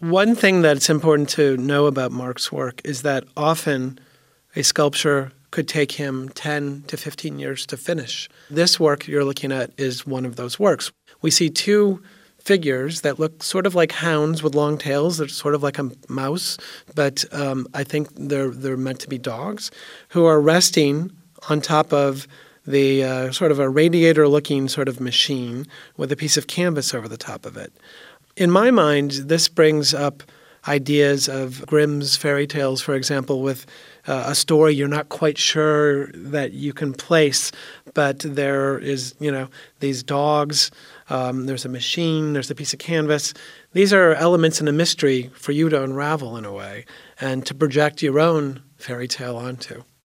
One thing that's important to know about Mark's work is that often a sculpture could take him 10 to 15 years to finish. This work you're looking at is one of those works. We see two figures that look sort of like hounds with long tails. They're sort of like a mouse, but I think they're meant to be dogs, who are resting on top of the sort of a radiator-looking sort of machine with a piece of canvas over the top of it. In my mind, this brings up ideas of Grimm's fairy tales, for example, with a story you're not quite sure that you can place, but there is, these dogs, there's a machine, there's a piece of canvas. These are elements in a mystery for you to unravel in a way and to project your own fairy tale onto.